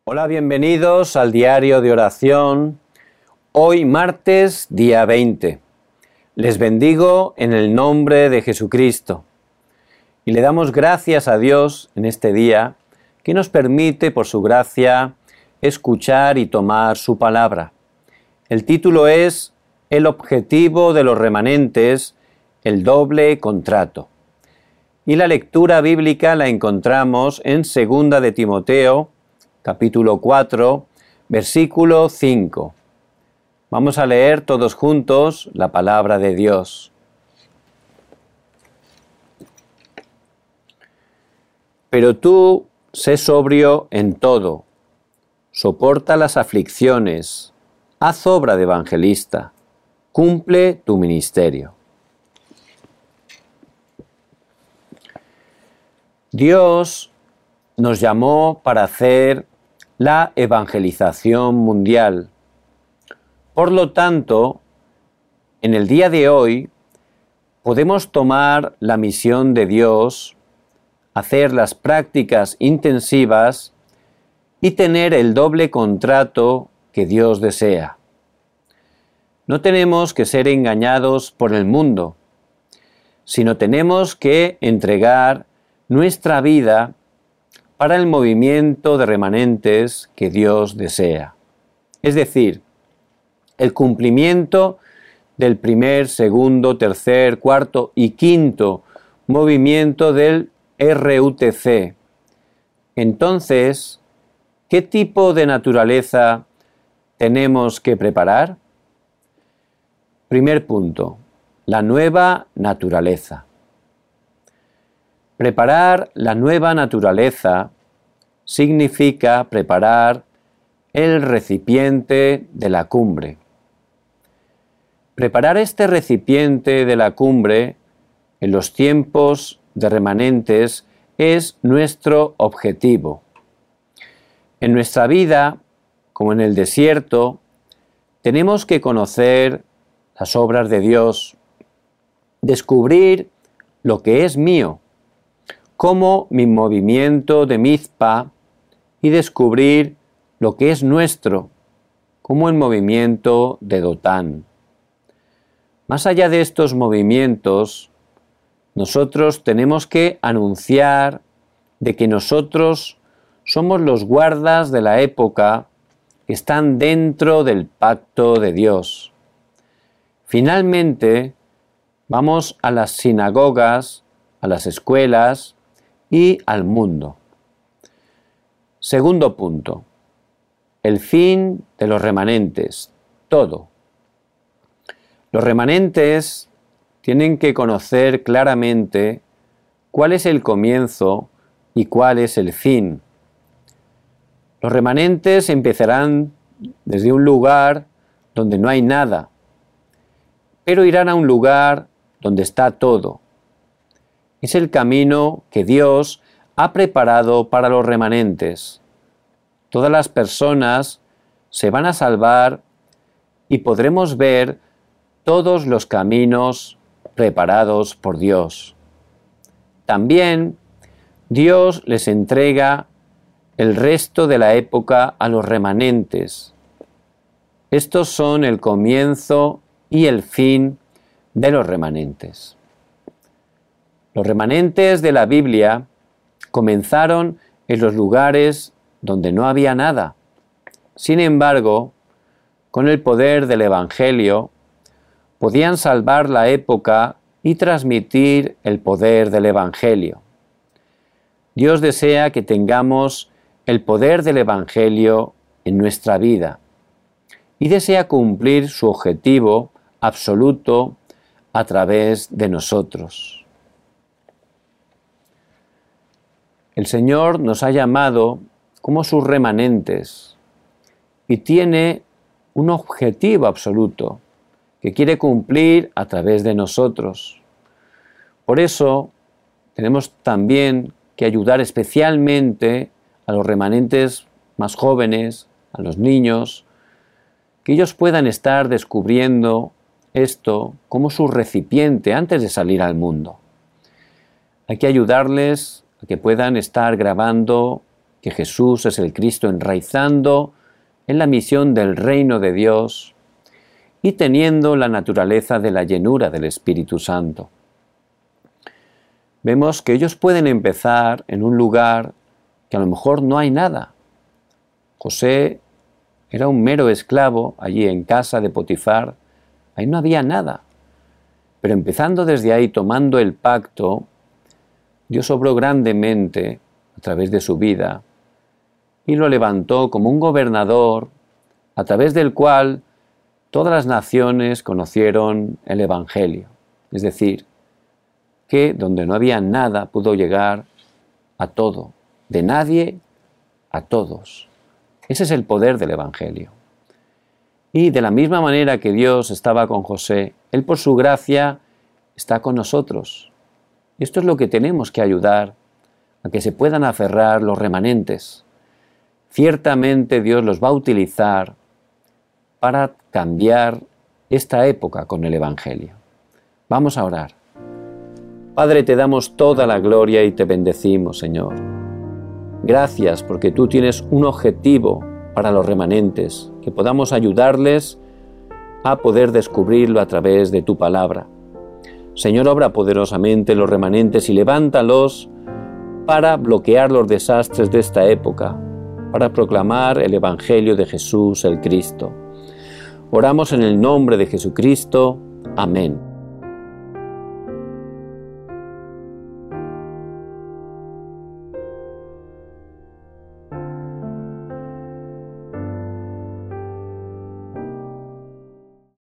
Hola, bienvenidos al diario de oración. Hoy martes, día 20. Les bendigo en el nombre de Jesucristo. Y le damos gracias a Dios en este día que nos permite, por su gracia, escuchar y tomar su palabra. El título es El objetivo de los remanentes, el doble contrato. Y la lectura bíblica la encontramos en 2 de Timoteo, capítulo 4, versículo 5. Vamos a leer todos juntos la palabra de Dios. Pero tú, sé sobrio en todo, soporta las aflicciones, haz obra de evangelista, cumple tu ministerio. Dios nos llamó para hacer la evangelización mundial. Por lo tanto, en el día de hoy podemos tomar la misión de Dios, hacer las prácticas intensivas y tener el doble contrato que Dios desea. No tenemos que ser engañados por el mundo, sino tenemos que entregar nuestra vida para el movimiento de remanentes que Dios desea. Es decir, el cumplimiento del primer, segundo, tercer, cuarto y quinto movimiento del RUTC. Entonces, ¿qué tipo de naturaleza tenemos que preparar? Primer punto, la nueva naturaleza. Preparar la nueva naturaleza significa preparar el recipiente de la cumbre. Preparar este recipiente de la cumbre en los tiempos de remanentes es nuestro objetivo. En nuestra vida, como en el desierto, tenemos que conocer las obras de Dios, descubrir lo que es mío, como mi movimiento de Mizpa, y descubrir lo que es nuestro, como el movimiento de Dotán. Más allá de estos movimientos, nosotros tenemos que anunciar de que nosotros somos los guardas de la época que están dentro del pacto de Dios. Finalmente, vamos a las sinagogas, a las escuelas y al mundo. Segundo punto, el fin de los remanentes, todo. Los remanentes tienen que conocer claramente cuál es el comienzo y cuál es el fin. Los remanentes empezarán desde un lugar donde no hay nada, pero irán a un lugar donde está todo. Es el camino que Dios ha preparado para los remanentes. Todas las personas se van a salvar y podremos ver todos los caminos preparados por Dios. También Dios les entrega el resto de la época a los remanentes. Estos son el comienzo y el fin de los remanentes. Los remanentes de la Biblia comenzaron en los lugares donde no había nada. Sin embargo, con el poder del Evangelio, podían salvar la época y transmitir el poder del Evangelio. Dios desea que tengamos el poder del Evangelio en nuestra vida y desea cumplir su objetivo absoluto a través de nosotros. El Señor nos ha llamado como sus remanentes y tiene un objetivo absoluto que quiere cumplir a través de nosotros. Por eso tenemos también que ayudar especialmente a los remanentes más jóvenes, a los niños, que ellos puedan estar descubriendo esto como su recipiente antes de salir al mundo. Hay que ayudarles a que puedan estar grabando que Jesús es el Cristo, enraizando en la misión del reino de Dios y teniendo la naturaleza de la llenura del Espíritu Santo. Vemos que ellos pueden empezar en un lugar que a lo mejor no hay nada. José era un mero esclavo allí en casa de Potifar, ahí no había nada. Pero empezando desde ahí, tomando el pacto, Dios obró grandemente a través de su vida y lo levantó como un gobernador a través del cual todas las naciones conocieron el Evangelio. Es decir, que donde no había nada pudo llegar a todo, de nadie a todos. Ese es el poder del Evangelio. Y de la misma manera que Dios estaba con José, Él por su gracia está con nosotros. Y esto es lo que tenemos que ayudar a que se puedan aferrar los remanentes. Ciertamente Dios los va a utilizar para cambiar esta época con el Evangelio. Vamos a orar. Padre, te damos toda la gloria y te bendecimos, Señor. Gracias porque tú tienes un objetivo para los remanentes, que podamos ayudarles a poder descubrirlo a través de tu palabra. Señor, obra poderosamente los remanentes y levántalos para bloquear los desastres de esta época, para proclamar el Evangelio de Jesús el Cristo. Oramos en el nombre de Jesucristo. Amén.